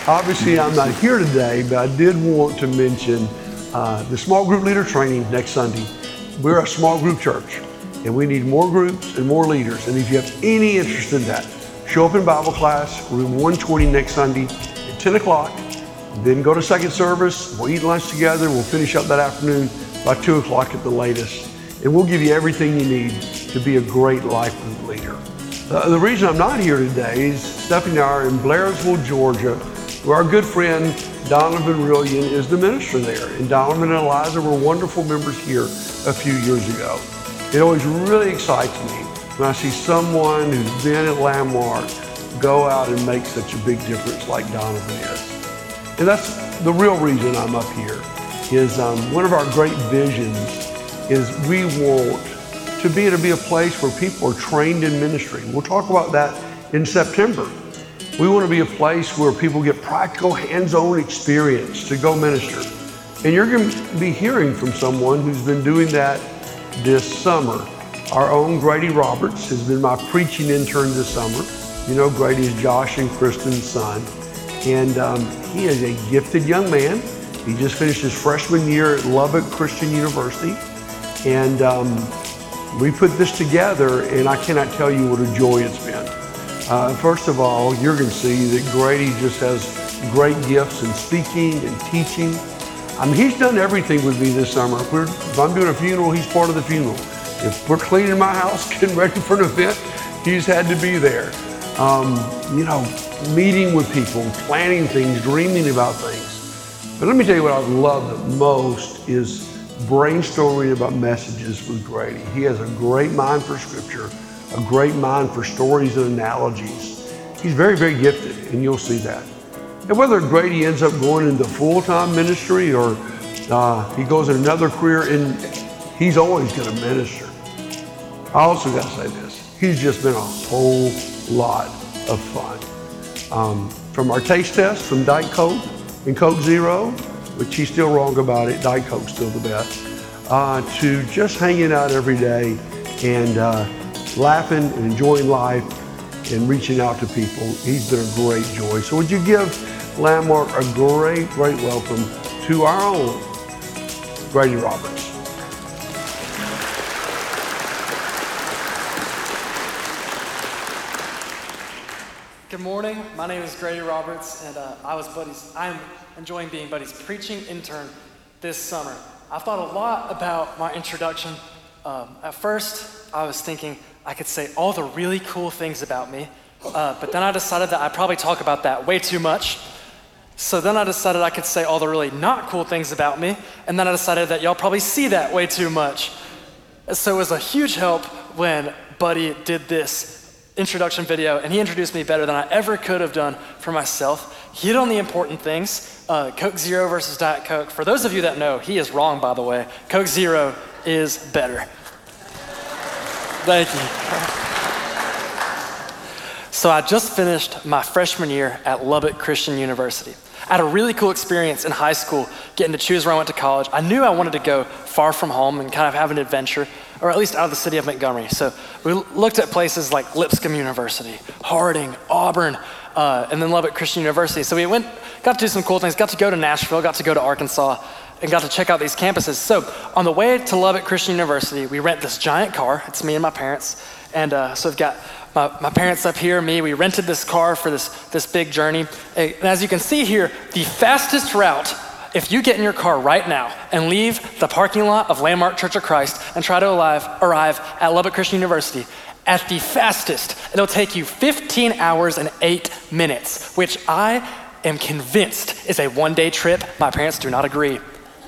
Obviously, I'm not here today, but I did want to mention the small group leader training next Sunday. We're a small group church, and we need more groups and more leaders. And if you have any interest in that, show up in Bible class, room 120 next Sunday at 10 o'clock. Then go to second service. We'll eat lunch together. We'll finish up that afternoon by 2 o'clock at the latest. And we'll give you everything you need to be a great life group leader. The reason I'm not here today is Stephanie and I are in Blairsville, Georgia, where our good friend Donovan Rillian is the minister there. And Donovan and Eliza were wonderful members here a few years ago. It always really excites me when I see someone who's been at Landmark go out and make such a big difference like Donovan is. And that's the real reason I'm up here, is one of our great visions is we want to be a place where people are trained in ministry. We'll talk about that in September. We want to be a place where people get practical, hands-on experience to go minister. And you're going to be hearing from someone who's been doing that this summer. Our own Grady Roberts has been my preaching intern this summer. You know, Grady is Josh and Kristen's son. And he is a gifted young man. He just finished his freshman year at Lubbock Christian University. And we put this together, and I cannot tell you what a joy it's been. First of all, you're going to see that Grady just has great gifts in speaking and teaching. I mean, he's done everything with me this summer. If I'm doing a funeral, he's part of the funeral. If we're cleaning my house, getting ready for an event, he's had to be there. Meeting with people, planning things, dreaming about things. But let me tell you what I love the most is brainstorming about messages with Grady. He has a great mind for scripture, a great mind for stories and analogies. He's very, very gifted, and you'll see that. And whether Grady ends up going into full-time ministry or he goes in another career, he's always going to minister. I also got to say this, he's just been a whole lot of fun. From our taste test from Diet Coke and Coke Zero, which he's still wrong about it, Diet Coke's still the best, to just hanging out every day and laughing and enjoying life and reaching out to people. He's been a great joy. So would you give Landmark a great, great welcome to our own Grady Roberts. Good morning, my name is Grady Roberts, and I'm enjoying being Buddy's preaching intern this summer. I've thought a lot about my introduction. At first, I was thinking I could say all the really cool things about me, but then I decided that I'd probably talk about that way too much. So then I decided I could say all the really not cool things about me, and then I decided that y'all probably see that way too much. So it was a huge help when Buddy did this introduction video, and he introduced me better than I ever could have done for myself. He hit on the important things, Coke Zero versus Diet Coke. For those of you that know, he is wrong, by the way. Coke Zero is better. Thank you. So I just finished my freshman year at Lubbock Christian University. I had a really cool experience in high school, getting to choose where I went to college. I knew I wanted to go far from home and kind of have an adventure, or at least out of the city of Montgomery. So we looked at places like Lipscomb University, Harding, Auburn, and then Lubbock Christian University. So we got to do some cool things, got to go to Nashville, got to go to Arkansas, and got to check out these campuses. So on the way to Lubbock Christian University, we rent this giant car. It's me and my parents. And so we've got my parents up here, me. We rented this car for this big journey. And as you can see here, the fastest route, if you get in your car right now and leave the parking lot of Landmark Church of Christ and try to arrive at Lubbock Christian University, at the fastest, it'll take you 15 hours and 8 minutes, which I am convinced is a one-day trip. My parents do not agree.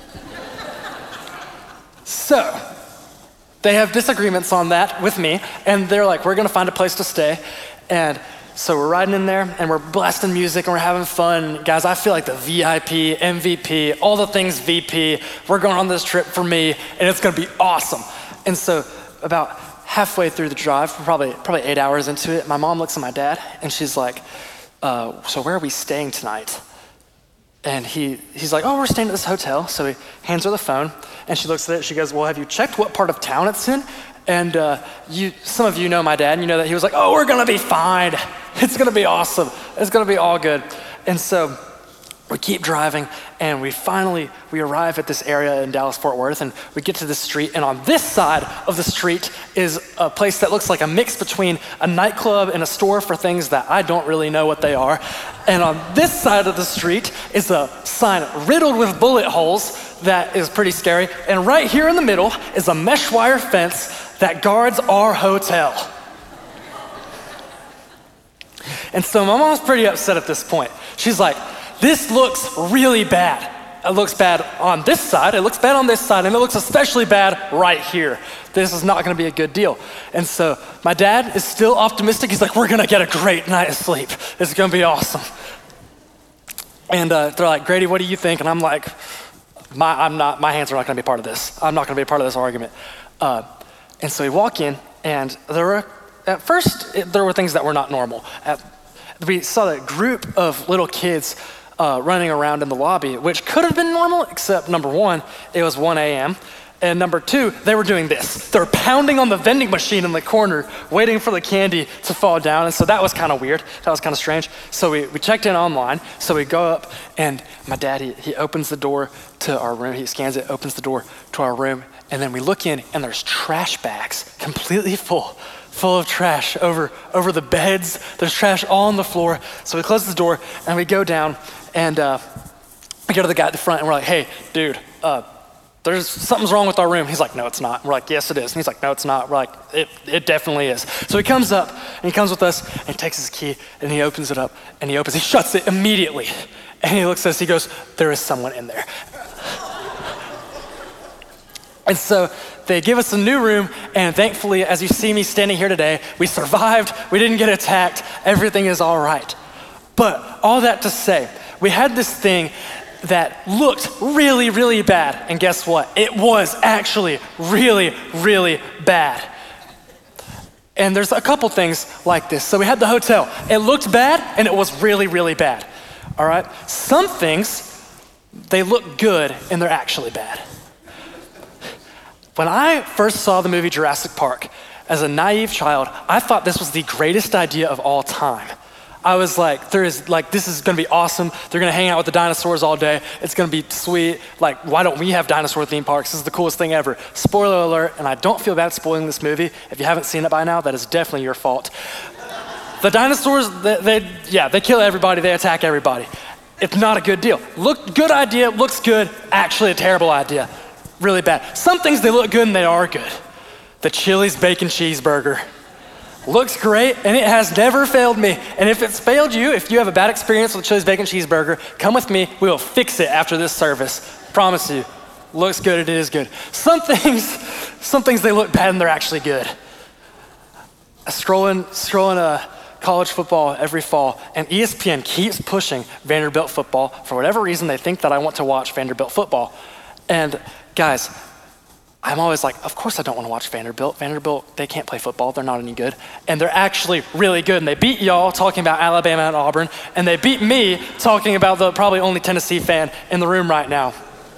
So, they have disagreements on that with me, and they're like, we're gonna find a place to stay. And so we're riding in there, and we're blasting music, and we're having fun. Guys, I feel like the VIP, MVP, all the things VP. We're going on this trip for me, and it's gonna be awesome. And so about halfway through the drive, we're probably 8 hours into it, my mom looks at my dad, and she's like, so where are we staying tonight? And he's like, oh, we're staying at this hotel. So he hands her the phone, and she looks at it, she goes, well, have you checked what part of town it's in? And some of you know my dad, and you know that he was like, oh, we're gonna be fine. It's gonna be awesome. It's gonna be all good. And so we keep driving, and we arrive at this area in Dallas-Fort Worth, and we get to this street, and on this side of the street is a place that looks like a mix between a nightclub and a store for things that I don't really know what they are. And on this side of the street is a sign riddled with bullet holes that is pretty scary. And right here in the middle is a mesh wire fence that guards our hotel. And so my mom's pretty upset at this point. She's like, this looks really bad. It looks bad on this side, it looks bad on this side, and it looks especially bad right here. This is not gonna be a good deal. And so my dad is still optimistic. He's like, we're gonna get a great night of sleep. It's gonna be awesome. And they're like, Grady, what do you think? And I'm like, my hands are not gonna be part of this. I'm not gonna be a part of this argument. And so we walk in, and at first there were things that were not normal. We saw a group of little kids running around in the lobby, which could have been normal, except number one, it was 1 a.m. And number two, they were doing this. They were pounding on the vending machine in the corner, waiting for the candy to fall down. And so that was kind of weird. That was kind of strange. So we checked in online. So we go up, and my dad, he opens the door to our room. He scans it, opens the door to our room. And then we look in, and there's trash bags completely full of trash over the beds. There's trash all on the floor. So we close the door, and we go down, and we go to the guy at the front, and we're like, hey, dude, something's wrong with our room. He's like, no, it's not. We're like, yes, it is. And he's like, no, it's not. We're like, it definitely is. So he comes up, and he comes with us, and he takes his key, and he opens it up, and he shuts it immediately. And he looks at us, he goes, there is someone in there. And so they give us a new room, and thankfully, as you see me standing here today, we survived, we didn't get attacked, everything is all right. But all that to say, we had this thing that looked really, really bad, and guess what? It was actually really, really bad. And there's a couple things like this. So we had the hotel. It looked bad, and it was really, really bad, all right? Some things, they look good, and they're actually bad. When I first saw the movie Jurassic Park, as a naive child, I thought this was the greatest idea of all time. I was like, this is gonna be awesome. They're gonna hang out with the dinosaurs all day. It's gonna be sweet. Like, why don't we have dinosaur theme parks? This is the coolest thing ever. Spoiler alert, and I don't feel bad spoiling this movie. If you haven't seen it by now, that is definitely your fault. The dinosaurs, they kill everybody, they attack everybody. It's not a good deal. Good idea, looks good, actually a terrible idea. Really bad. Some things, they look good and they are good. The Chili's bacon cheeseburger. Looks great, and it has never failed me. And if it's failed you, if you have a bad experience with Chili's bacon cheeseburger, come with me, we will fix it after this service. Promise you. Looks good, it is good. Some things they look bad and they're actually good. Scrolling college football every fall, and ESPN keeps pushing Vanderbilt football. For whatever reason, they think that I want to watch Vanderbilt football. And guys, I'm always like, of course I don't want to watch Vanderbilt. Vanderbilt, they can't play football. They're not any good. And they're actually really good. And they beat y'all talking about Alabama and Auburn. And they beat me talking about the probably only Tennessee fan in the room right now.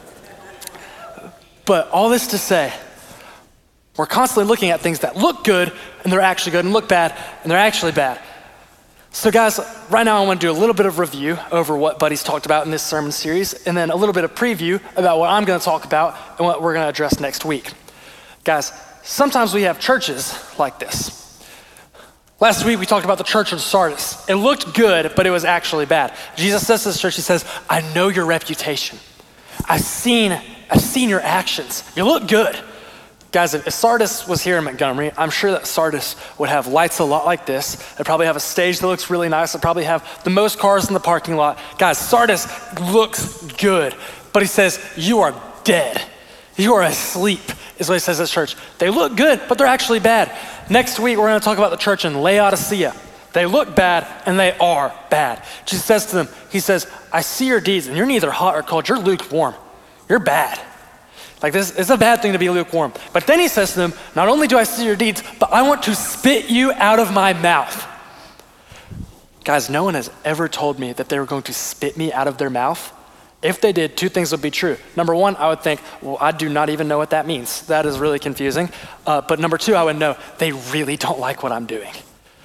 But all this to say, we're constantly looking at things that look good and they're actually good, and look bad and they're actually bad. So guys, right now I want to do a little bit of review over what Buddy's talked about in this sermon series, and then a little bit of preview about what I'm going to talk about and what we're going to address next week. Guys, sometimes we have churches like this. Last week we talked about the church of Sardis. It looked good, but it was actually bad. Jesus says to this church, he says, I know your reputation. I've seen your actions. You look good. Guys, if Sardis was here in Montgomery, I'm sure that Sardis would have lights a lot like this. They'd probably have a stage that looks really nice. They'd probably have the most cars in the parking lot. Guys, Sardis looks good, but he says, you are dead. You are asleep, is what he says at church. They look good, but they're actually bad. Next week, we're gonna talk about the church in Laodicea. They look bad, and they are bad. Jesus says to them, he says, I see your deeds, and you're neither hot or cold. You're lukewarm. You're bad. Like this, it's a bad thing to be lukewarm. But then he says to them, not only do I see your deeds, but I want to spit you out of my mouth. Guys, no one has ever told me that they were going to spit me out of their mouth. If they did, two things would be true. Number one, I would think, well, I do not even know what that means. That is really confusing. But number two, I would know they really don't like what I'm doing.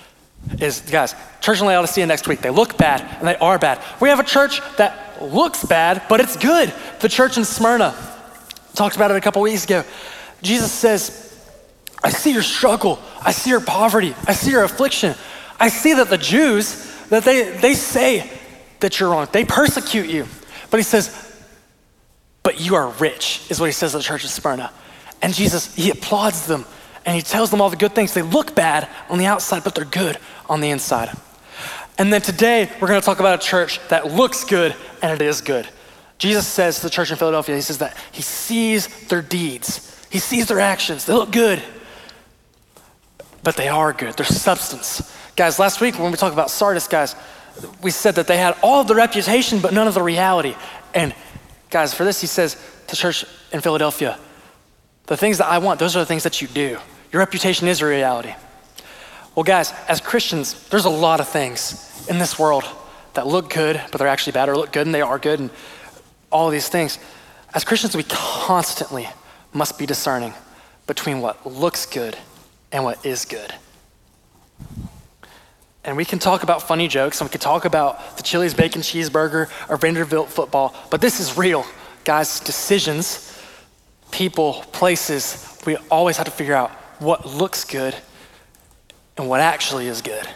is, guys, church in Laodicea next week, they look bad and they are bad. We have a church that looks bad, but it's good. The church in Smyrna, talked about it a couple weeks ago. Jesus says, I see your struggle. I see your poverty. I see your affliction. I see that the Jews, that they say that you're wrong. They persecute you. But he says, but you are rich, is what he says to the church of Smyrna. And Jesus, he applauds them and he tells them all the good things. They look bad on the outside, but they're good on the inside. And then today, we're gonna talk about a church that looks good and it is good. Jesus says to the church in Philadelphia, he says that he sees their deeds. He sees their actions. They look good, but they are good. There's substance. Guys, last week when we talked about Sardis, guys, we said that they had all of the reputation, but none of the reality. And guys, for this, he says to church in Philadelphia, the things that I want, those are the things that you do. Your reputation is your reality. Well, guys, as Christians, there's a lot of things in this world that look good, but they're actually bad, or look good and they are good, and all of these things. As Christians, we constantly must be discerning between what looks good and what is good. And we can talk about funny jokes, and we can talk about the Chili's bacon cheeseburger or Vanderbilt football, but this is real. Guys, decisions, people, places, we always have to figure out what looks good and what actually is good.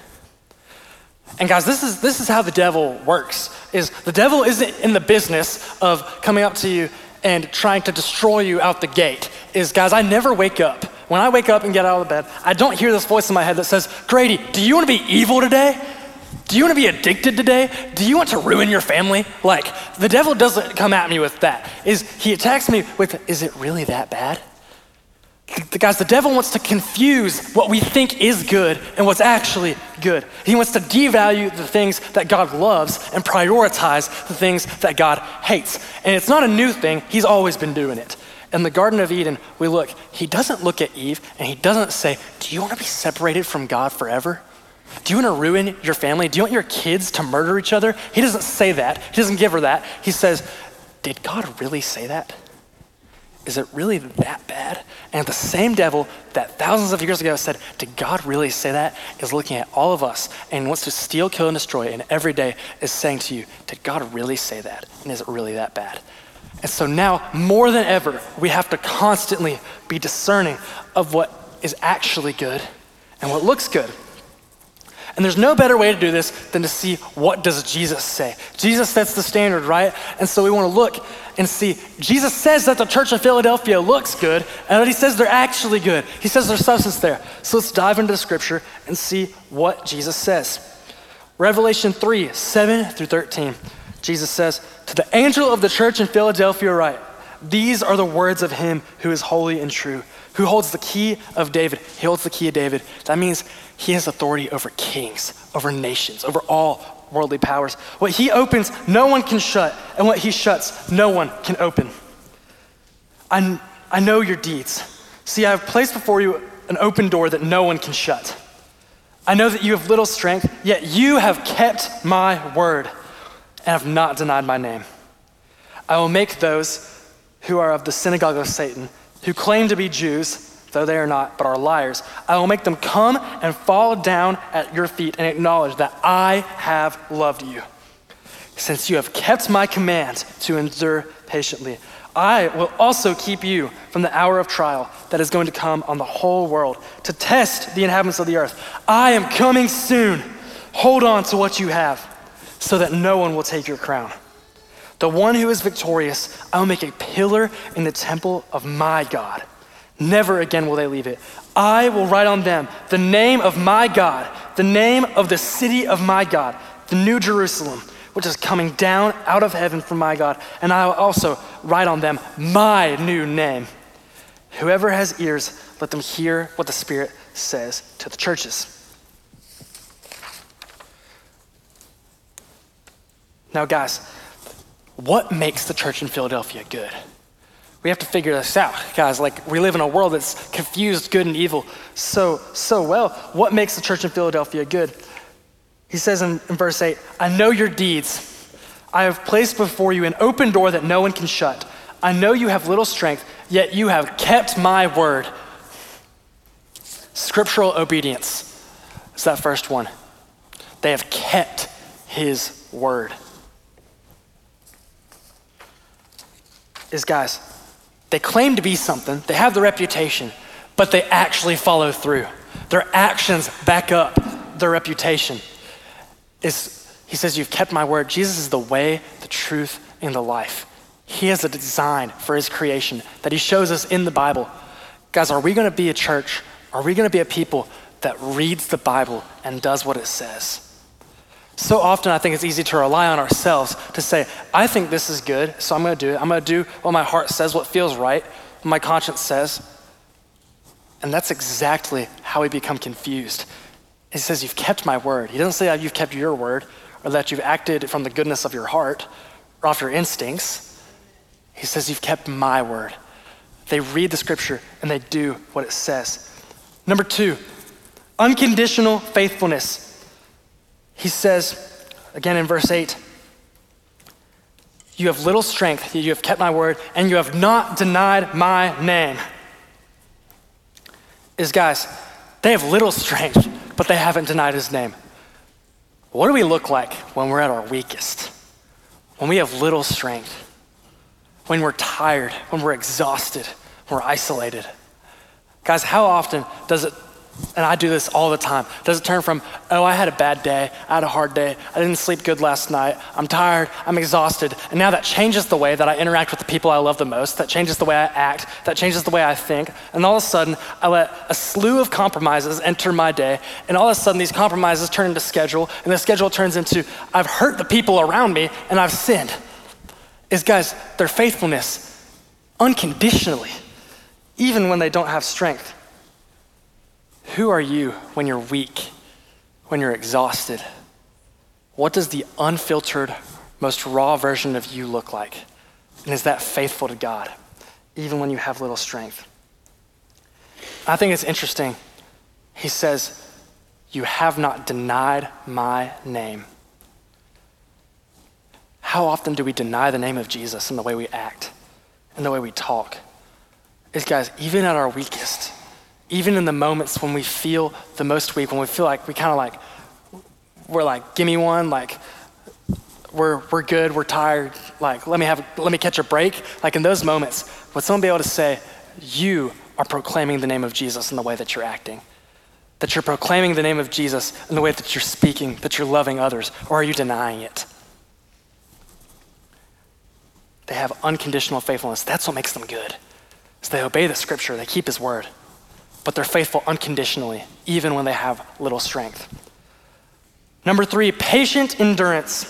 And guys, this is how the devil works, is the devil isn't in the business of coming up to you and trying to destroy you out the gate. Is, guys, I never wake up. When I wake up and get out of bed, I don't hear this voice in my head that says, Grady, do you want to be evil today? Do you want to be addicted today? Do you want to ruin your family? Like, the devil doesn't come at me with that. He attacks me with, is it really that bad? Guys, the devil wants to confuse what we think is good and what's actually good. He wants to devalue the things that God loves and prioritize the things that God hates. And it's not a new thing. He's always been doing it. In the Garden of Eden, he doesn't look at Eve and he doesn't say, do you want to be separated from God forever? Do you want to ruin your family? Do you want your kids to murder each other? He doesn't say that. He doesn't give her that. He says, did God really say that? Is it really that bad? And the same devil that thousands of years ago said, did God really say that? Is looking at all of us and wants to steal, kill, and destroy. And every day is saying to you, did God really say that? And is it really that bad? And so now, more than ever, we have to constantly be discerning of what is actually good and what looks good. And there's no better way to do this than to see, what does Jesus say? Jesus sets the standard, right? And so we want to look and see, Jesus says that the church of Philadelphia looks good, and that he says they're actually good. He says there's substance there. So let's dive into the scripture and see what Jesus says. Revelation 3, 7 through 13. Jesus says, to the angel of the church in Philadelphia write, these are the words of him who is holy and true, who holds the key of David. He holds the key of David. That means he has authority over kings, over nations, over all worldly powers. What he opens, no one can shut, and what he shuts, no one can open. I know your deeds. See, I have placed before you an open door that no one can shut. I know that you have little strength, yet you have kept my word and have not denied my name. I will make those who are of the synagogue of Satan, who claim to be Jews, though they are not, but are liars, I will make them come and fall down at your feet and acknowledge that I have loved you. Since you have kept my command to endure patiently, I will also keep you from the hour of trial that is going to come on the whole world to test the inhabitants of the earth. I am coming soon. Hold on to what you have so that no one will take your crown. The one who is victorious, I will make a pillar in the temple of my God. Never again will they leave it. I will write on them the name of my God, the name of the city of my God, the New Jerusalem, which is coming down out of heaven from my God. And I will also write on them my new name. Whoever has ears, let them hear what the Spirit says to the churches. Now, guys, what makes the church in Philadelphia good? We have to figure this out, guys. Like, we live in a world that's confused good and evil so well. What makes the church in Philadelphia good? He says in verse 8, I know your deeds. I have placed before you an open door that no one can shut. I know you have little strength, yet you have kept my word. Scriptural obedience is that first one. They have kept his word. Guys, they claim to be something, they have the reputation, but they actually follow through. Their actions back up their reputation. He says, you've kept my word. Jesus is the way, the truth, and the life. He has a design for his creation that he shows us in the Bible. Guys, are we gonna be a church? Are we gonna be a people that reads the Bible and does what it says? So often I think it's easy to rely on ourselves to say, I think this is good, so I'm gonna do it. I'm gonna do what my heart says, what feels right, what my conscience says. And that's exactly how we become confused. He says, you've kept my word. He doesn't say that you've kept your word or that you've acted from the goodness of your heart or off your instincts. He says, you've kept my word. They read the scripture and they do what it says. Number 2, unconditional faithfulness. He says, again in verse 8, you have little strength, you have kept my word, and you have not denied my name. Guys, they have little strength, but they haven't denied his name. What do we look like when we're at our weakest? When we have little strength? When we're tired, when we're exhausted, when we're isolated? Guys, how often does it, and I do this all the time, does it turn from, oh, I had a bad day, I had a hard day, I didn't sleep good last night, I'm tired, I'm exhausted, and now that changes the way that I interact with the people I love the most, that changes the way I act, that changes the way I think, and all of a sudden, I let a slew of compromises enter my day, and all of a sudden, these compromises turn into schedule, and the schedule turns into, I've hurt the people around me, and I've sinned. Guys, their faithfulness, unconditionally, even when they don't have strength. Who are you when you're weak, when you're exhausted? What does the unfiltered, most raw version of you look like? And is that faithful to God, even when you have little strength? I think it's interesting. He says, you have not denied my name. How often do we deny the name of Jesus in the way we act, in the way we talk? Guys, even at our weakest, even in the moments when we feel the most weak, when we feel like we're like, give me one, like we're good, we're tired, like let me catch a break. Like in those moments, would someone be able to say, you are proclaiming the name of Jesus in the way that you're acting? That you're proclaiming the name of Jesus in the way that you're speaking, that you're loving others, or are you denying it? They have unconditional faithfulness. That's what makes them good. So they obey the scripture, they keep his word, but they're faithful unconditionally, even when they have little strength. Number 3, patient endurance.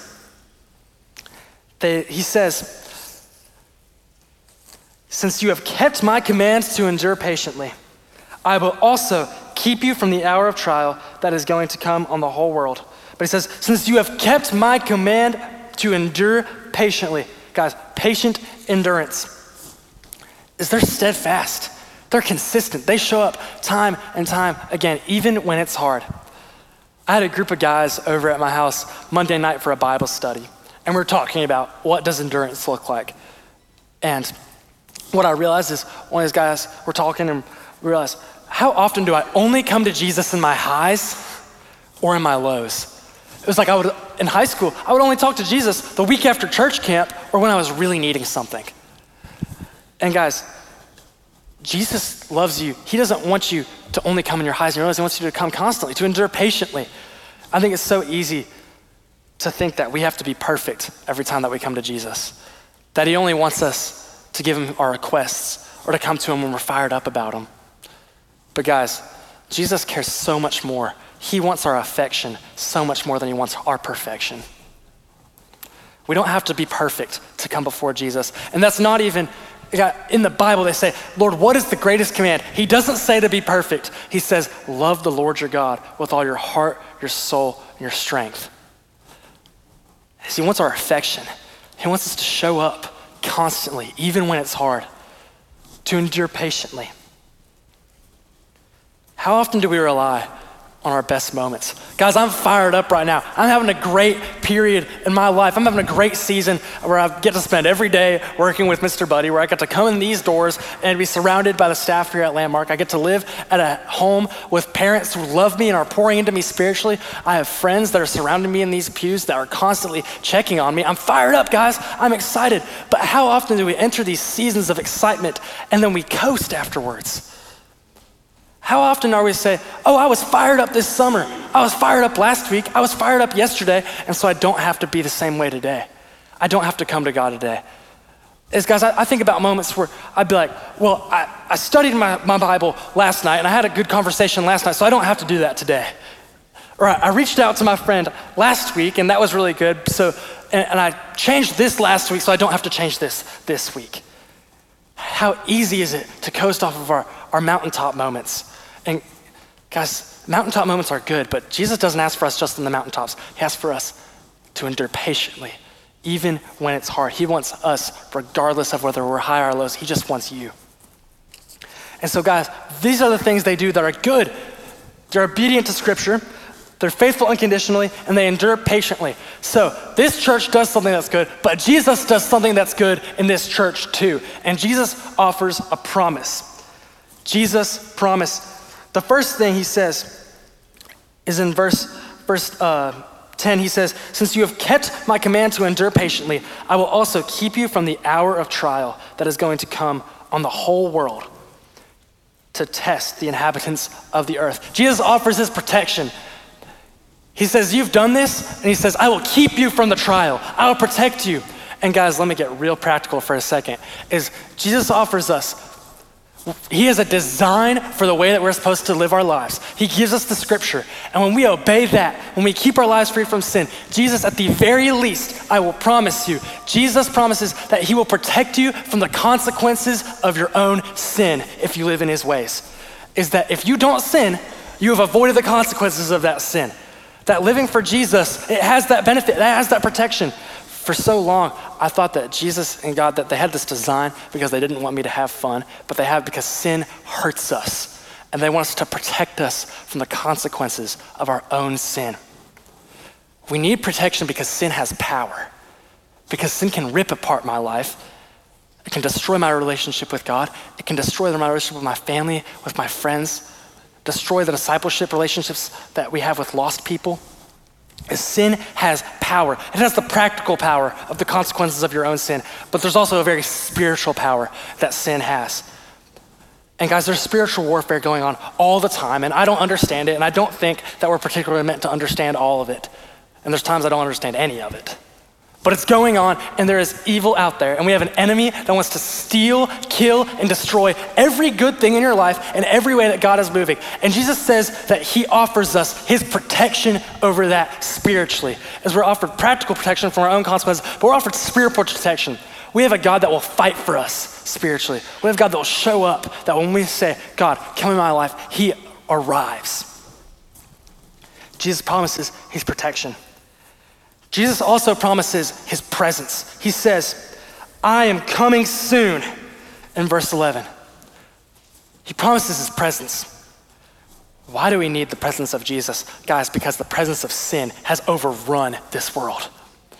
He says, since you have kept my commands to endure patiently, I will also keep you from the hour of trial that is going to come on the whole world. But he says, since you have kept my command to endure patiently. Guys, patient endurance. They're steadfast. They're consistent. They show up time and time again, even when it's hard. I had a group of guys over at my house Monday night for a Bible study, and we were talking about what does endurance look like. And what I realized is one of these guys were talking and we realized, how often do I only come to Jesus in my highs or in my lows? It was like in high school, I would only talk to Jesus the week after church camp or when I was really needing something. And guys, Jesus loves you. He doesn't want you to only come in your highs and your lows. He wants you to come constantly, to endure patiently. I think it's so easy to think that we have to be perfect every time that we come to Jesus, that he only wants us to give him our requests or to come to him when we're fired up about him. But guys, Jesus cares so much more. He wants our affection so much more than he wants our perfection. We don't have to be perfect to come before Jesus. And that's not even, in the Bible they say, Lord, what is the greatest command? He doesn't say to be perfect. He says, love the Lord your God with all your heart, your soul, and your strength. He wants our affection. He wants us to show up constantly, even when it's hard, to endure patiently. How often do we rely on our best moments. Guys, I'm fired up right now. I'm having a great period in my life. I'm having a great season where I get to spend every day working with Mr. Buddy, where I get to come in these doors and be surrounded by the staff here at Landmark. I get to live at a home with parents who love me and are pouring into me spiritually. I have friends that are surrounding me in these pews that are constantly checking on me. I'm fired up, guys. I'm excited. But how often do we enter these seasons of excitement and then we coast afterwards? How often are we say, oh, I was fired up this summer. I was fired up last week. I was fired up yesterday. And so I don't have to be the same way today. I don't have to come to God today. Guys, I think about moments where I'd be like, well, I studied my Bible last night and I had a good conversation last night, so I don't have to do that today. Or I reached out to my friend last week and that was really good. So, and I changed this last week, so I don't have to change this week. How easy is it to coast off of our mountaintop moments? And guys, mountaintop moments are good, but Jesus doesn't ask for us just in the mountaintops. He asks for us to endure patiently, even when it's hard. He wants us, regardless of whether we're high or lows, he just wants you. And so guys, these are the things they do that are good. They're obedient to Scripture, they're faithful unconditionally, and they endure patiently. So this church does something that's good, but Jesus does something that's good in this church too. And Jesus offers a promise. Jesus promised. The first thing he says is in verse 10, he says, since you have kept my command to endure patiently, I will also keep you from the hour of trial that is going to come on the whole world to test the inhabitants of the earth. Jesus offers his protection. He says, you've done this, and he says, I will keep you from the trial. I will protect you. And guys, let me get real practical for a second, is Jesus offers us, he has a design for the way that we're supposed to live our lives. He gives us the Scripture, and when we obey that, when we keep our lives free from sin, Jesus, at the very least, I will promise you, Jesus promises that he will protect you from the consequences of your own sin if you live in his ways. Is that if you don't sin, you have avoided the consequences of that sin. That living for Jesus, it has that benefit, it has that protection. For so long, I thought that Jesus and God, that they had this design because they didn't want me to have fun, but they have because sin hurts us. And they want us to protect us from the consequences of our own sin. We need protection because sin has power. Because sin can rip apart my life. It can destroy my relationship with God. It can destroy my relationship with my family, with my friends, destroy the discipleship relationships that we have with lost people. Sin has power. It has the practical power of the consequences of your own sin, but there's also a very spiritual power that sin has. And guys, there's spiritual warfare going on all the time, and I don't understand it, and I don't think that we're particularly meant to understand all of it. And there's times I don't understand any of it. But it's going on, and there is evil out there, and we have an enemy that wants to steal, kill, and destroy every good thing in your life and every way that God is moving. And Jesus says that he offers us his protection over that spiritually, as we're offered practical protection from our own consequences, but we're offered spiritual protection. We have a God that will fight for us spiritually. We have a God that will show up, that when we say, God, come in my life, he arrives. Jesus promises his protection. Jesus also promises his presence. He says, I am coming soon in verse 11. He promises his presence. Why do we need the presence of Jesus? Guys, because the presence of sin has overrun this world.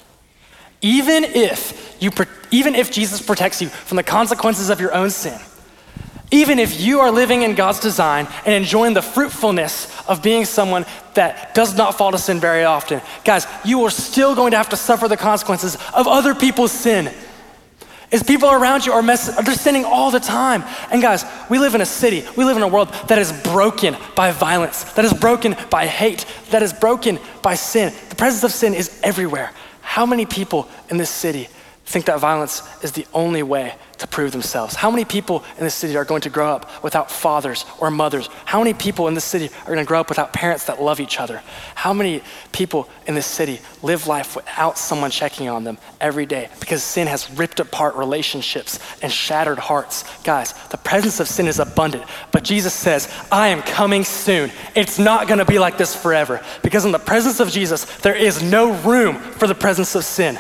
Even if Jesus protects you from the consequences of your own sin, even if you are living in God's design and enjoying the fruitfulness of being someone that does not fall to sin very often, guys, you are still going to have to suffer the consequences of other people's sin. As people around you they're sinning all the time. And guys, we live in a city, we live in a world that is broken by violence, that is broken by hate, that is broken by sin. The presence of sin is everywhere. How many people in this city think that violence is the only way to prove themselves? How many people in this city are going to grow up without fathers or mothers? How many people in this city are going to grow up without parents that love each other? How many people in this city live life without someone checking on them every day because sin has ripped apart relationships and shattered hearts? Guys, the presence of sin is abundant, but Jesus says, I am coming soon. It's not going to be like this forever, because in the presence of Jesus, there is no room for the presence of sin.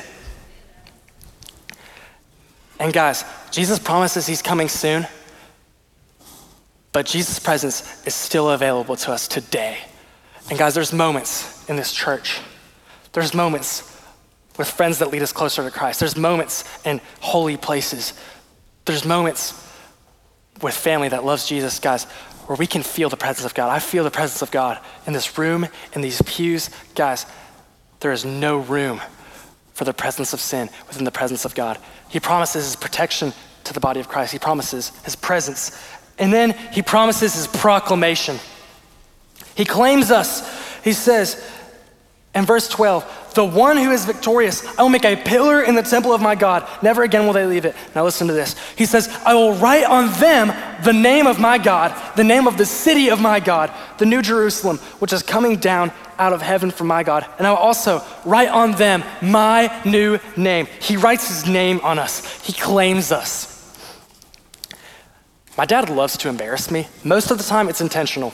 And guys, Jesus promises he's coming soon, but Jesus' presence is still available to us today. And guys, there's moments in this church. There's moments with friends that lead us closer to Christ. There's moments in holy places. There's moments with family that loves Jesus, guys, where we can feel the presence of God. I feel the presence of God in this room, in these pews. Guys, there is no room for the presence of sin within the presence of God. He promises his protection to the body of Christ. He promises his presence. And then he promises his proclamation. He claims us. He says in verse 12, the one who is victorious, I will make a pillar in the temple of my God. Never again will they leave it. Now listen to this. He says, I will write on them the name of my God, the name of the city of my God, the New Jerusalem, which is coming down out of heaven from my God. And I will also write on them my new name. He writes his name on us. He claims us. My dad loves to embarrass me. Most of the time it's intentional.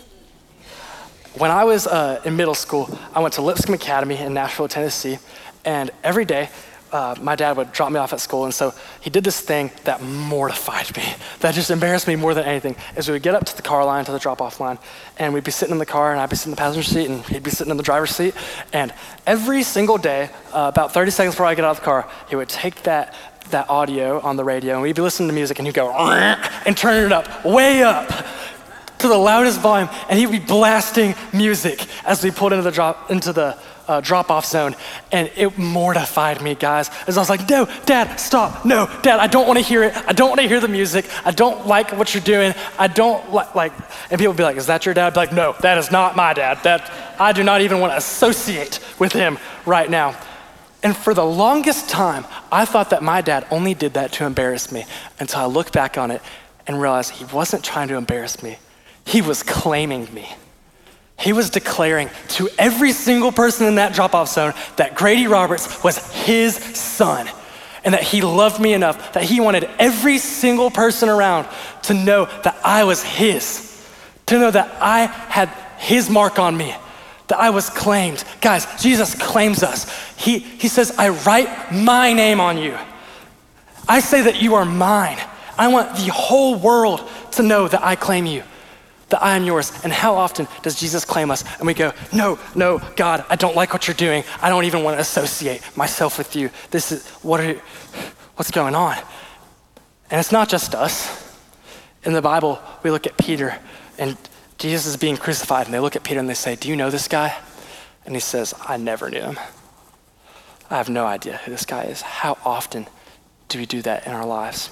When I was in middle school, I went to Lipscomb Academy in Nashville, Tennessee, and every day my dad would drop me off at school, and so he did this thing that mortified me, that just embarrassed me more than anything, is we would get up to the car line, to the drop-off line, and we'd be sitting in the car, and I'd be sitting in the passenger seat, and he'd be sitting in the driver's seat, and every single day, about 30 seconds before I get out of the car, he would take that audio on the radio, and we'd be listening to music, and he'd go, and turn it up, way up, to the loudest volume, and he'd be blasting music as we pulled into the drop-off zone, and it mortified me, guys, as I was like, no, Dad, stop, no, Dad, I don't want to hear it, I don't want to hear the music, I don't like what you're doing, I don't like, and people would be like, is that your dad? I'd be like, no, that is not my dad, I do not even want to associate with him right now. And for the longest time, I thought that my dad only did that to embarrass me, until I looked back on it and realized he wasn't trying to embarrass me. He was claiming me. He was declaring to every single person in that drop-off zone that Grady Roberts was his son, and that he loved me enough that he wanted every single person around to know that I was his, to know that I had his mark on me, that I was claimed. Guys, Jesus claims us. He says, I write my name on you. I say that you are mine. I want the whole world to know that I claim you, that I am yours. And how often does Jesus claim us? And we go, no, God, I don't like what you're doing. I don't even want to associate myself with you. This is, what's going on? And it's not just us. In the Bible, we look at Peter, and Jesus is being crucified, and they look at Peter and they say, do you know this guy? And he says, I never knew him. I have no idea who this guy is. How often do we do that in our lives?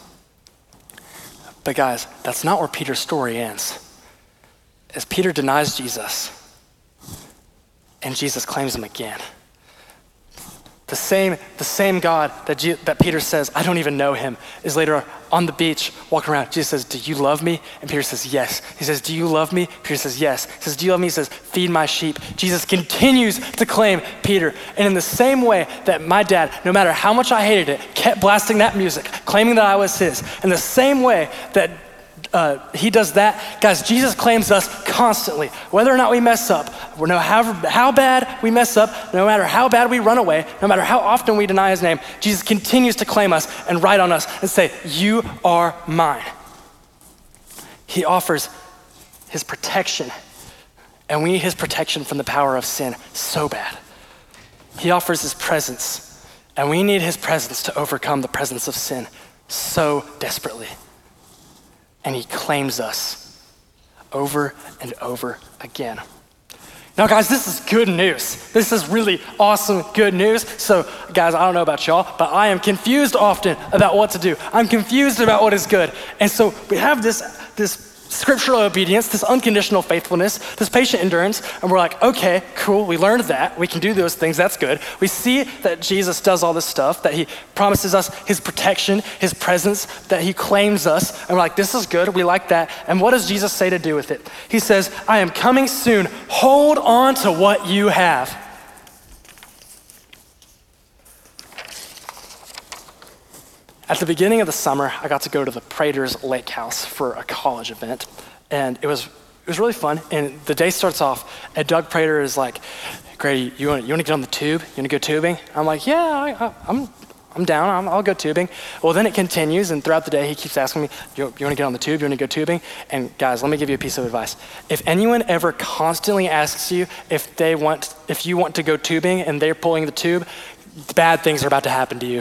But guys, that's not where Peter's story ends. As Peter denies Jesus, and Jesus claims him again. The same God that Peter says, I don't even know him, is later on the beach walking around. Jesus says, do you love me? And Peter says, yes. He says, do you love me? Peter says, yes. He says, do you love me? He says, feed my sheep. Jesus continues to claim Peter. And in the same way that my dad, no matter how much I hated it, kept blasting that music, claiming that I was his, in the same way that he does that, guys, Jesus claims us constantly. Whether or not we mess up, no matter how bad we mess up, no matter how bad we run away, no matter how often we deny his name, Jesus continues to claim us and write on us and say, you are mine. He offers his protection, and we need his protection from the power of sin so bad. He offers his presence, and we need his presence to overcome the presence of sin so desperately. And he claims us over and over again. Now guys, this is good news. This is really awesome good news. So guys, I don't know about y'all, but I am confused often about what to do. I'm confused about what is good. And so we have this scriptural obedience, this unconditional faithfulness, this patient endurance, and we're like, okay, cool, we learned that, we can do those things, that's good. We see that Jesus does all this stuff, that he promises us his protection, his presence, that he claims us, and we're like, this is good, we like that. And what does Jesus say to do with it? He says, I am coming soon, hold on to what you have. At the beginning of the summer, I got to go to the Prater's Lake House for a college event, and it was really fun. And the day starts off, and Doug Prater is like, Grady, you want to get on the tube? You want to go tubing? I'm like, yeah, I'm I'm down, I'll go tubing. Well, then it continues, and throughout the day, he keeps asking me, you want to get on the tube? You want to go tubing? And guys, let me give you a piece of advice. If anyone ever constantly asks you if you want to go tubing and they're pulling the tube, bad things are about to happen to you.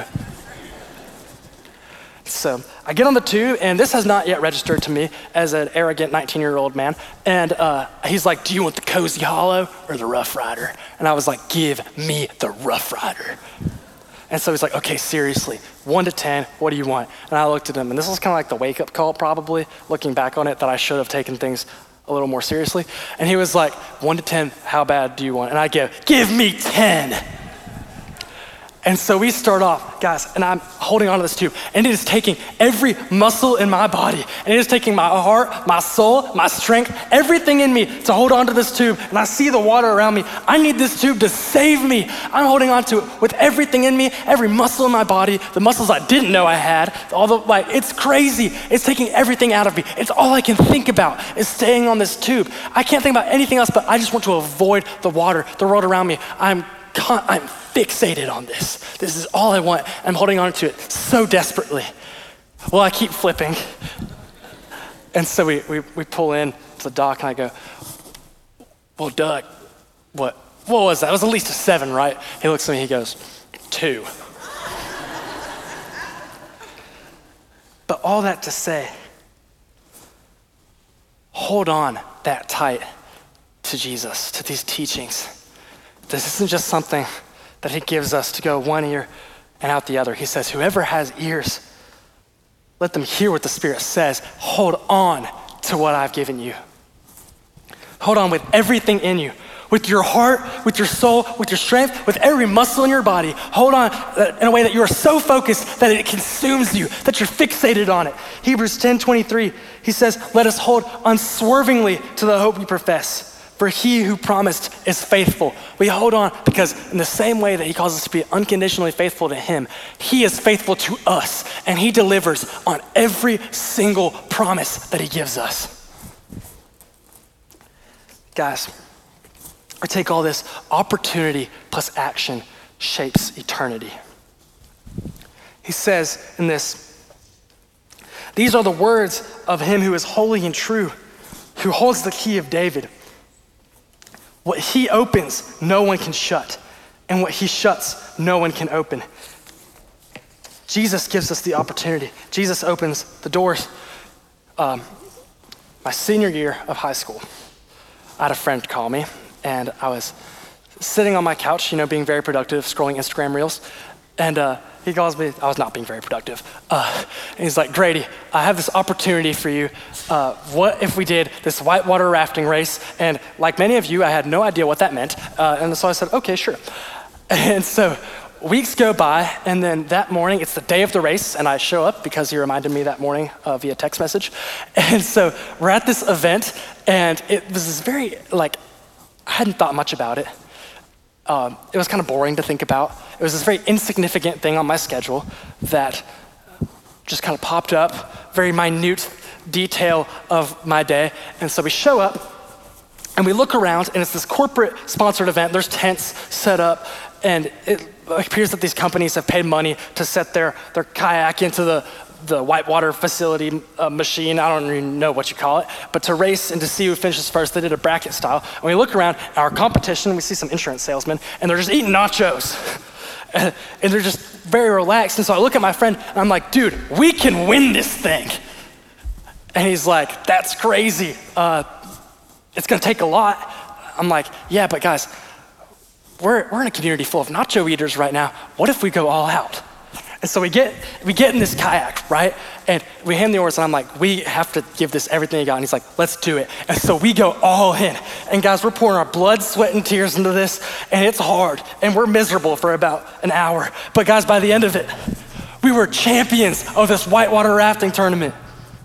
So I get on the tube, and this has not yet registered to me as an arrogant 19-year-old man. And he's like, do you want the Cozy Hollow or the Rough Rider? And I was like, give me the Rough Rider. And so he's like, okay, seriously, 1 to 10, what do you want? And I looked at him, and this was kind of like the wake-up call probably, looking back on it, that I should have taken things a little more seriously. And he was like, 1 to 10, how bad do you want? And I go, give me 10. And so we start off, guys, and I'm holding onto this tube, and it is taking every muscle in my body, and it is taking my heart, my soul, my strength, everything in me to hold onto this tube, and I see the water around me. I need this tube to save me. I'm holding onto it with everything in me, every muscle in my body, the muscles I didn't know I had, it's crazy. It's taking everything out of me. It's all I can think about is staying on this tube. I can't think about anything else, but I just want to avoid the water, the world around me. I'm fixated on this. This is all I want. I'm holding on to it so desperately. Well, I keep flipping. And so we pull in to the dock, and I go, well, Doug, what was that? It was at least a 7, right? He looks at me, he goes, 2. But all that to say, hold on that tight to Jesus, to these teachings. This isn't just something that he gives us to go one ear and out the other. He says, whoever has ears, let them hear what the Spirit says. Hold on to what I've given you. Hold on with everything in you, with your heart, with your soul, with your strength, with every muscle in your body. Hold on in a way that you are so focused that it consumes you, that you're fixated on it. Hebrews 10:23, he says, let us hold unswervingly to the hope we profess. For he who promised is faithful. We hold on because in the same way that he calls us to be unconditionally faithful to him, he is faithful to us, and he delivers on every single promise that he gives us. Guys, I take all this: opportunity plus action shapes eternity. He says in this, these are the words of him who is holy and true, who holds the key of David. What he opens, no one can shut. And what he shuts, no one can open. Jesus gives us the opportunity. Jesus opens the doors. My senior year of high school, I had a friend call me, and I was sitting on my couch, being very productive, scrolling Instagram reels. And he calls me, I was not being very productive. And he's like, Grady, I have this opportunity for you. What if we did this whitewater rafting race? And like many of you, I had no idea what that meant. And so I said, okay, sure. And so weeks go by, and then that morning, it's the day of the race, and I show up because he reminded me that morning via text message. And so we're at this event, and it was this very, I hadn't thought much about it. It was kind of boring to think about. It was this very insignificant thing on my schedule that just kind of popped up, very minute detail of my day. And so we show up and we look around, and it's this corporate sponsored event. There's tents set up, and it appears that these companies have paid money to set their kayak into the whitewater facility machine. I don't even know what you call it, but to race and to see who finishes first. They did a bracket style. And we look around at our competition, we see some insurance salesmen, and they're just eating nachos. And they're just very relaxed. And so I look at my friend, and I'm like, dude, we can win this thing. And he's like, that's crazy. It's gonna take a lot. I'm like, yeah, but guys, we're in a community full of nacho eaters right now. What if we go all out? And so we get in this kayak, right? And we hand the oars, and I'm like, we have to give this everything you got. And he's like, let's do it. And so we go all in. And guys, we're pouring our blood, sweat, and tears into this, and it's hard. And we're miserable for about an hour. But guys, by the end of it, we were champions of this whitewater rafting tournament.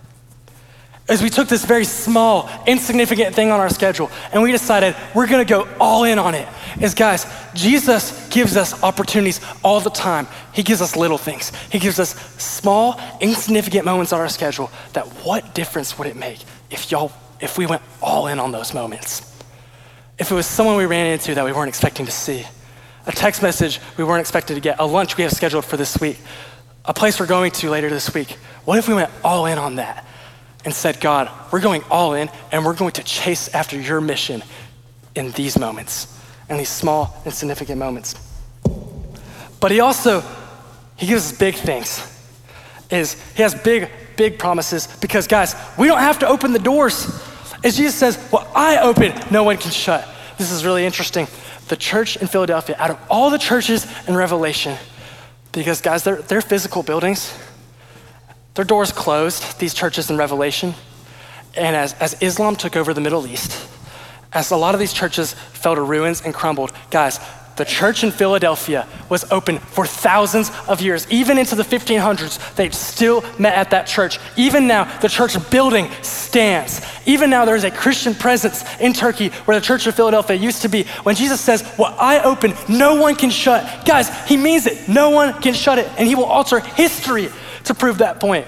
As we took this very small, insignificant thing on our schedule, and we decided we're gonna go all in on it. Guys, Jesus gives us opportunities all the time. He gives us little things. He gives us small, insignificant moments on our schedule that what difference would it make if we went all in on those moments? If it was someone we ran into that we weren't expecting to see, a text message we weren't expected to get, a lunch we have scheduled for this week, a place we're going to later this week. What if we went all in on that and said, God, we're going all in and we're going to chase after your mission in these moments, in these small and significant moments. But he gives us big things. He has big promises because guys, we don't have to open the doors. As Jesus says, what I open, no one can shut. This is really interesting. The church in Philadelphia, out of all the churches in Revelation, because guys, they're physical buildings, their doors closed, these churches in Revelation. And as Islam took over the Middle East, as a lot of these churches fell to ruins and crumbled, guys, the church in Philadelphia was open for thousands of years. Even into the 1500s, they still met at that church. Even now, the church building stands. Even now, there's a Christian presence in Turkey where the church of Philadelphia used to be. When Jesus says, what I open, no one can shut. Guys, he means it. No one can shut it. And he will alter history to prove that point.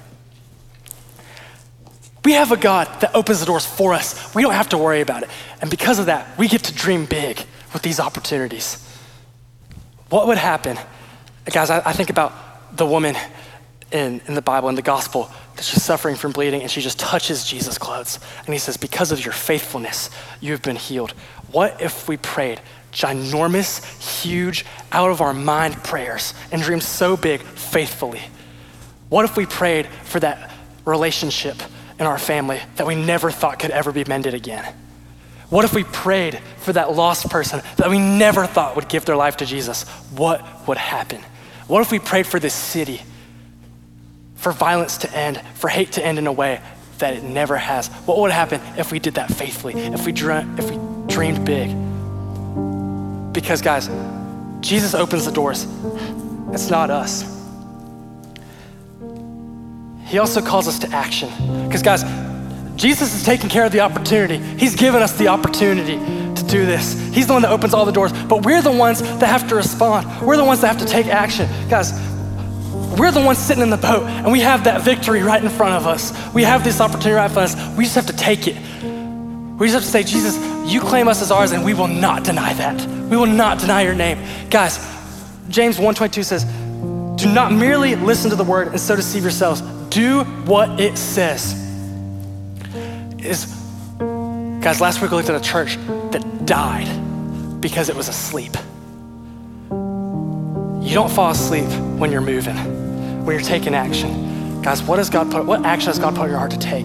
We have a God that opens the doors for us. We don't have to worry about it. And because of that, we get to dream big with these opportunities. What would happen? Guys, I think about the woman in the Bible, in the gospel, that she's suffering from bleeding and she just touches Jesus' clothes. And he says, because of your faithfulness, you have been healed. What if we prayed ginormous, huge, out of our mind prayers and dreamed so big faithfully? What if we prayed for that relationship in our family that we never thought could ever be mended again? What if we prayed for that lost person that we never thought would give their life to Jesus? What would happen? What if we prayed for this city, for violence to end, for hate to end in a way that it never has? What would happen if we did that faithfully, if we dreamed big? Because guys, Jesus opens the doors. It's not us. He also calls us to action. Because guys, Jesus is taking care of the opportunity. He's given us the opportunity to do this. He's the one that opens all the doors, but we're the ones that have to respond. We're the ones that have to take action. Guys, we're the ones sitting in the boat and we have that victory right in front of us. We have this opportunity right in front of us. We just have to take it. We just have to say, Jesus, you claim us as ours and we will not deny that. We will not deny your name. Guys, James 1:22 says, do not merely listen to the word and so deceive yourselves. Do what it says. Guys, last week we looked at a church that died because it was asleep. You don't fall asleep when you're moving, when you're taking action. Guys, what action has God put on your heart to take?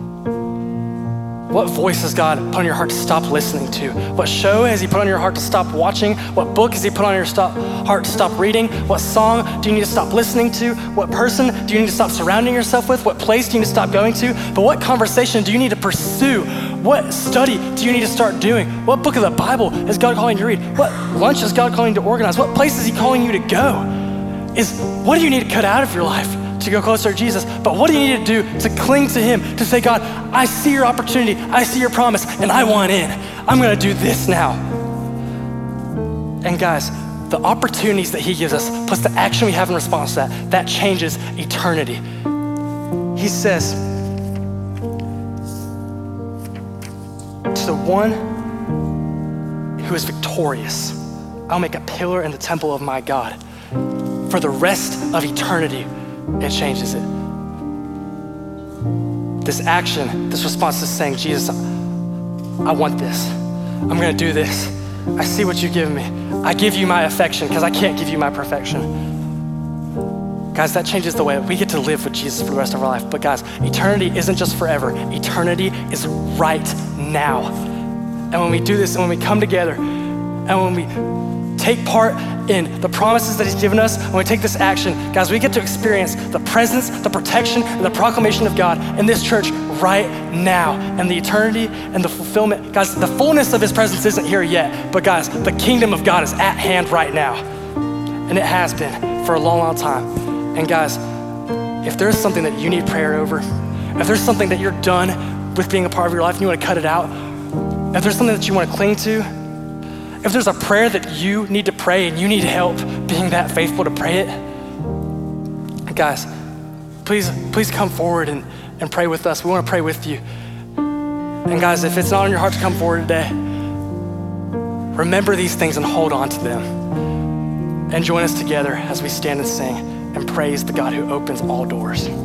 What voice has God put on your heart to stop listening to? What show has he put on your heart to stop watching? What book has he put on your heart to stop reading? What song do you need to stop listening to? What person do you need to stop surrounding yourself with? What place do you need to stop going to? But what conversation do you need to pursue? What study do you need to start doing? What book of the Bible is God calling you to read? What lunch is God calling you to organize? What place is he calling you to go? What do you need to cut out of your life to go closer to Jesus? But what do you need to do to cling to him, to say, God, I see your opportunity, I see your promise, and I want in. I'm gonna do this now. And guys, the opportunities that he gives us, plus the action we have in response to that changes eternity. He says, to the one who is victorious, I'll make a pillar in the temple of my God. For the rest of eternity, it changes it. This action, this response is saying, Jesus, I want this. I'm gonna do this. I see what you've given me. I give you my affection because I can't give you my perfection. Guys, that changes the way we get to live with Jesus for the rest of our life. But guys, eternity isn't just forever. Eternity is right now. And when we do this, and when we come together, and when we take part in the promises that he's given us, when we take this action, guys, we get to experience the presence, the protection, and the proclamation of God in this church right now. And the eternity and the fulfillment, guys, the fullness of his presence isn't here yet, but guys, the kingdom of God is at hand right now. And it has been for a long, long time. And guys, if there's something that you need prayer over, if there's something that you're done with being a part of your life and you want to cut it out, if there's something that you want to cling to, if there's a prayer that you need to pray and you need help being that faithful to pray it, guys, please come forward and pray with us. We want to pray with you. And guys, if it's not on your heart to come forward today, Remember these things and hold on to them. And join us together as we stand and sing and praise the God who opens all doors.